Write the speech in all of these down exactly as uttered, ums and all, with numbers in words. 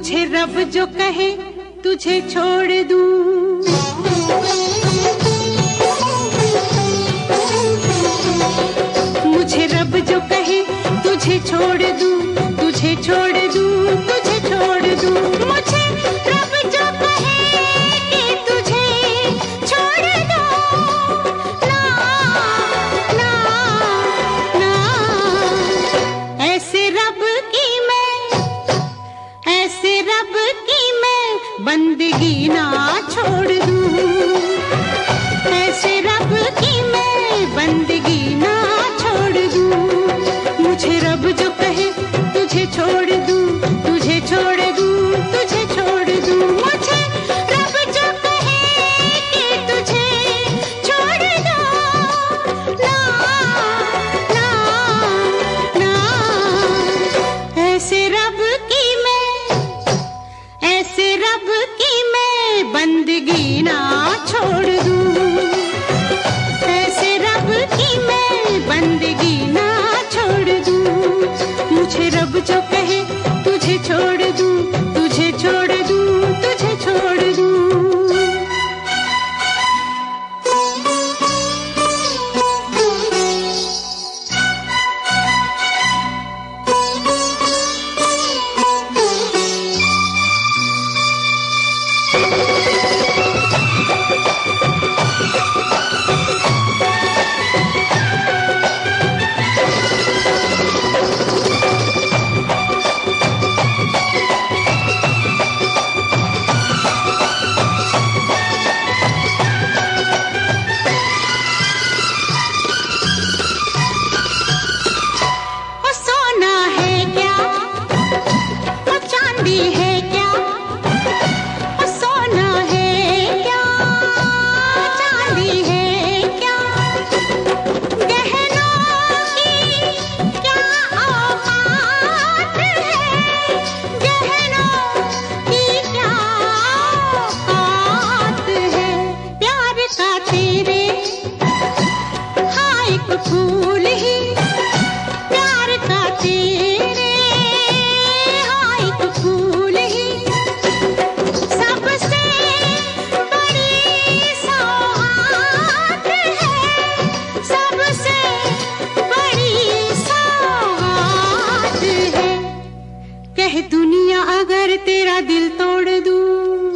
मुझे रब जो कहे तुझे छोड़ दूं, मुझे रब जो कहे तुझे छोड़ दूं, तुझे छोड़ दूं, तुझे छोड़ दूं। मुझे रब जो कहे कि तुझे छोड़ दूं, ना ना ना, ऐसे रब की मैं, ऐसे रब की मैं बंदगी ना छोड़ दूं, ऐसे रब की मैं बंदगी ना छोड़ दूं। मुझे रब जो कहे तुझे छोड़ दूं, तुझे छोड़ दूं, तुझे छोड़ दूं। मुझे रब जो कहे कि तुझे छोड़ दूं, ना ना ना, ऐसे रब की मैं, ऐसे रब की मैं बंदगी ना छोड़ दूं, ऐसे रब की मैं बंदगी ना छोड़ दूं। मुझे रब जो कहे तुझे छोड़ दूं, तुझे छोड़ दूं, तुझे छोड़ दूं। कह दुनिया अगर तेरा दिल तोड़ दूं,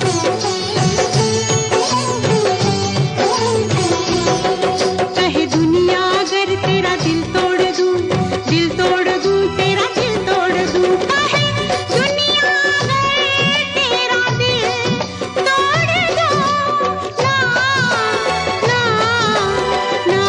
कह दुनिया अगर तेरा दिल तोड़ दूं, दिल तोड़ दूं, तेरा दिल तोड़ दूं। कहे दुनिया अगर तेरा दिल तोड़ दूं, ना ना ना,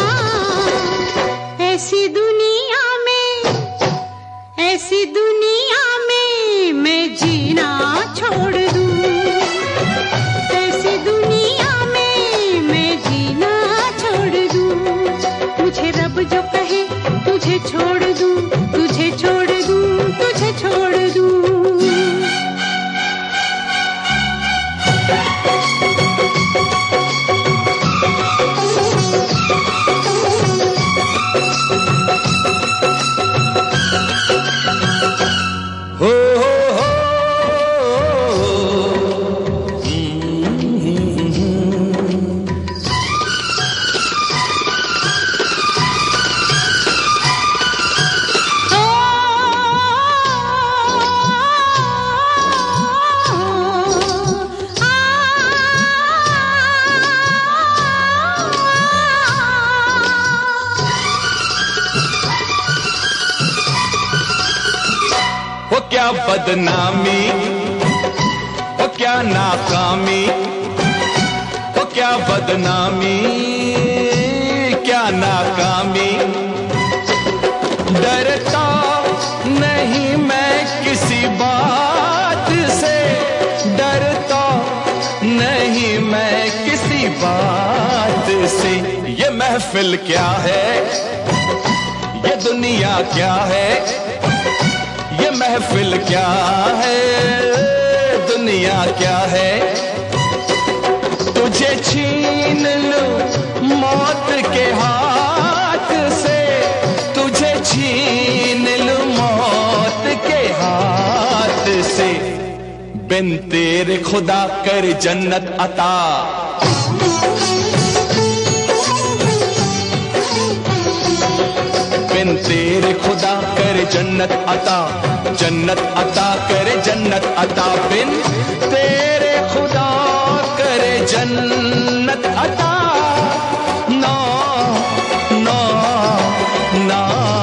ऐसी दुनिया में, ऐसी दुनिया मैं जीना छोड़ दूं, ऐसी दुनिया में मैं जीना छोड़ दूं। मुझे रब जो कहे तुझे छोड़ दूं, तुझे छोड़ दूं, तुझे छोड़ दूं। वो क्या बदनामी, वो क्या नाकामी, वो क्या बदनामी, क्या नाकामी। डरता नहीं मैं किसी बात से, डरता नहीं मैं किसी बात से। ये महफिल क्या है, ये दुनिया क्या है, ये महफिल क्या है, दुनिया क्या है। तुझे छीन लूं मौत के हाथ से, तुझे छीन लूं मौत के हाथ से। बिन तेरे खुदा कर जन्नत अता। बिन तेरे खुदा कर जन्नत अता, जन्नत अता करे जन्नत अता। बिन तेरे खुदा करे जन्नत अता। ना ना ना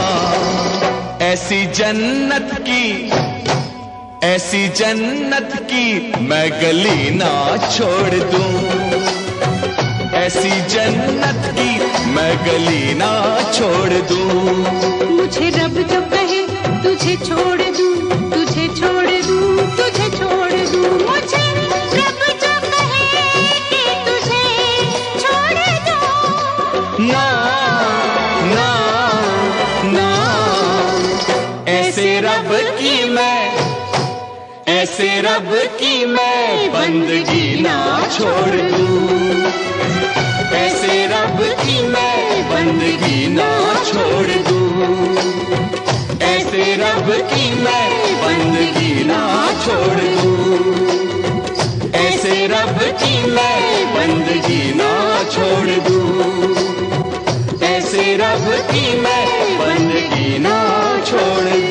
ऐसी जन्नत की, ऐसी जन्नत की मैं गली ना छोड़ दूं। ऐसी जन्नत की मैं गली ना छोड़ दूं। मुझे रब जो कहे तुझे छोड़ दूं, तुझे छोड़ दूं, तुझे छोड़ दूं। मुझे रब जो कहे कि तुझे छोड़ दूं। ना ना ना ऐसे रब की मैं, ऐसे रब की मैं बंदगी ना छोड़ दूं। ऐसे रब की मैं बंदगी ना छोड़ दूं। ऐसे रब की मैं बंदगी ना छोड़ दूं। ऐसे रब की मैं बंदगी ना छोड़ दूं। ऐसे रब की मैं बंदगी ना छोड़